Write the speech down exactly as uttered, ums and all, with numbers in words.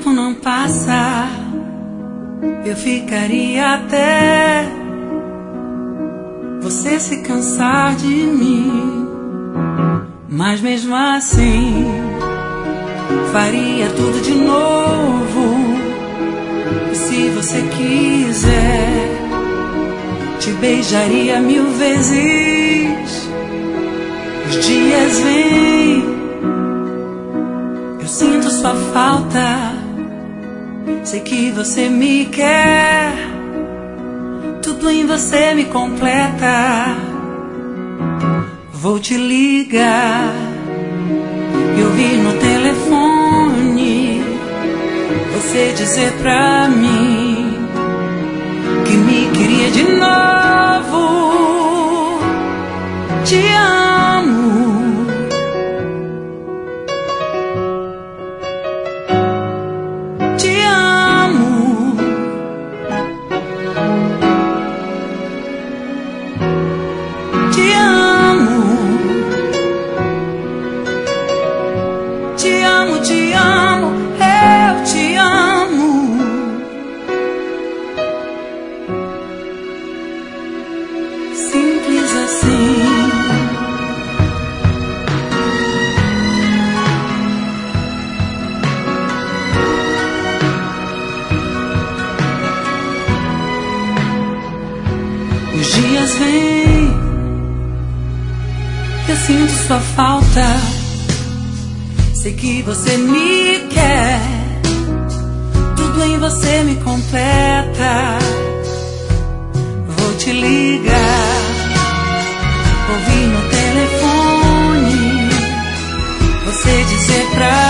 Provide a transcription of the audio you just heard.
tempo não passa, eu ficaria até você se cansar de mim. Mas mesmo assim, faria tudo de novo. E se você quiser, te beijaria mil vezes. Os dias vêm, eu sinto sua falta. Sei que você me quer, tudo em você me completa. Vou te ligar e ouvir no telefone você dizer pra mim que me queria de novo. Te amo. Te amo. Te amo. Te amo, te amo, eu te amo. Simples assim. Os dias vêm, eu sinto sua falta. Sei que você me quer, tudo em você me completa. Vou te ligar, ouvir no telefone você dizer pra